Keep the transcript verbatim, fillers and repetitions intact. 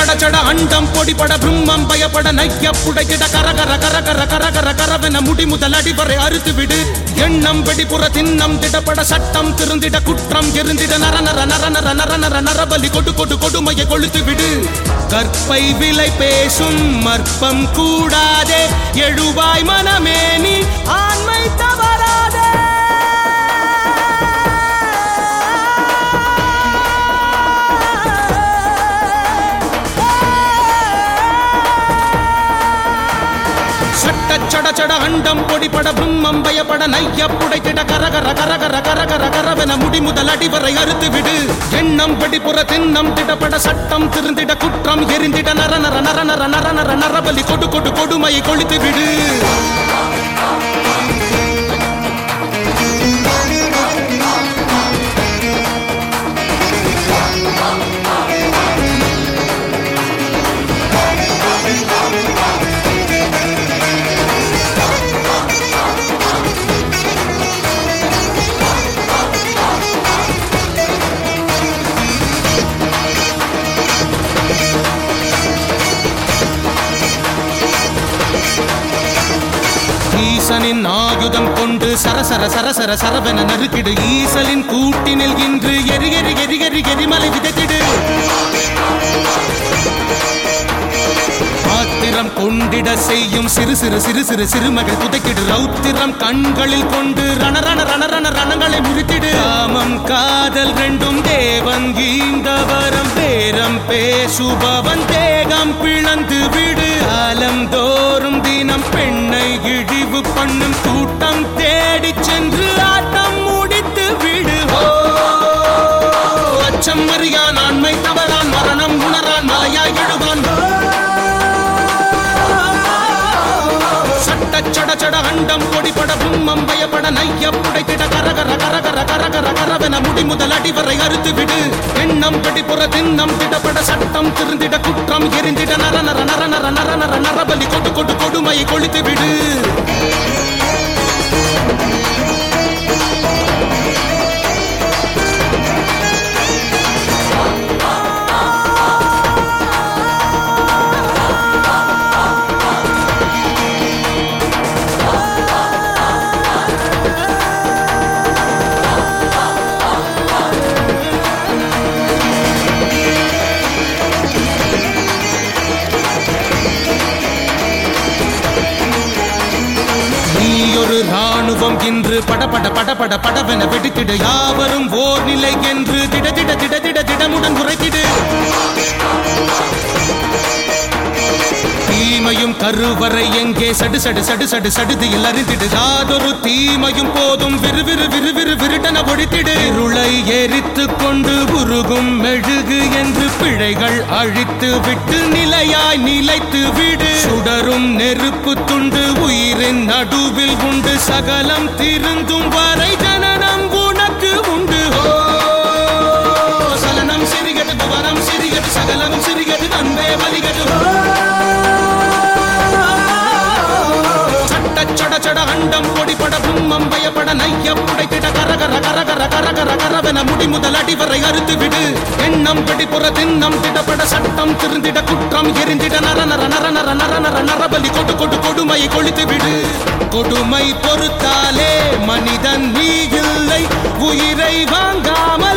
சட சட அண்டம் பொடிபட பிரம்மம் பயப்பட நைய புடைக்கிட கரகர கரகர கரகர கரவென முடி முதல் அடிவரை அறுத்து விடு எண்ணம் வெடிப்புற திண்ணம் திடப்பட சட்டம் திருந்திட குற்றம் எரிந்திட நரநர நரநர நரநர நரபலி கொடு கொடு கொடுமையை கொளுத்து விடு கற்பை விலை பேசும் மற்பம் கூடாதே எழுவாய் மனமே நீ ஆண்மை தவறாதே சட சட அண்டம் பொடிபட பிரம்மம் பயப்பட நைய புடைத்திட கரகர கரகர கரகர கரவென முடி முதல் அடிவரை அறுத்து விடு எண்ணம் வெடிப்புற திண்ணம் திடப்பட சட்டம் திருந்திட குற்றம் எரிந்திட நரநர நரநர நரநர நரபலி கொடு கொடு கொடுமையை கொளுத்து விடு ஈசனின் ஆயுதம் கொண்டு சரசர சரசர சரவென நறுக்கிடு ஈசலின் கூட்டினில் இன்று எரி எரி எரி எரி எரிமலை விதைத்திடு ஆத்திரம் கொண்டிட செய்யும் சிறு சிறு சிறு சிறு சிறுமகள் புதைக்கிடு ரௌத்திரம் கண்களில் கொண்டு ரணரண ரணரண ரணங்களை முறித்திடு காமம் காதல் ரெண்டும் தேவன் ஈந்தவரம் பேரம் பேசுபவன் தேகம் பிளந்து விடு காலம் தோறும் தினம் பெண்ணை இழிவு பண்ணும் கூட்டம் தேடி சென்று ஆட்டம் முடித்து விடு அச்சம் அறியான் ஆண்மை தவறான் மரணம் உணரான் மலையாய் எழுவான் சட்ட சட சட அண்டம் பொடிபட பிரம்மம் பயப்பட நைய புடைத்திட கரகர கரகர கரகர கரவென முடி முதல் அடிவரை அறுத்து விடு எண்ணம் வெடிப்புற திண்ணம் திடப்பட சட்டம் திருந்திட குற்றம் எரிந்திட நரநர நரநர நரநர நரபலி கொடு கொடு கொடுமையை கொளுத்து விடு ராணுவம் என்று படபட படபட படவென வெடித்திடு யாவரும் ஓர் நிலை என்று திட திட திட திட திடமுடன் உரைத்திடு தீமையும் கருவறை எங்கே சடு சடு சடு சடு சடுதியில் அறிந்திடு யாதொரு தீமையும் போதும் விறுவிறு விறுவிறு விருட்டன ஒழித்திடு இருளை எரித்து கொண்டு உருகும் மெழுகு என்று பிழைகள் அழித்து விட்டு நிலையாய் நிலைத்து விடு சுடரும் நெருப்பு துண்டு உயிரின் நடுவில் உண்டு சகலம் திருந்தும் வரை ஜனனம் உனக்கு உண்டு சலனம் சிறிகது வரம் சிறிகது சகலம் சிறிகது அன்பே வலிகது சட சட அண்டம் பொடிபட பிரம்மம் பயப்பட நைய புடைத்திட கரகர கரகர கரகர கரவென முடி முதல் அடிவரை அறுத்து விடு எண்ணம் வெடிப்புற திண்ணம் திடப்பட சட்டம் திருந்திட குற்றம் எரிந்திட நரநர நரநர நரநர நரபலி கொடு கொடு கொடுமையை கொளுத்து விடு கொடுமை பொறுத்தாலே மனிதன் நீ இல்லை உயிரை வாங்காமல்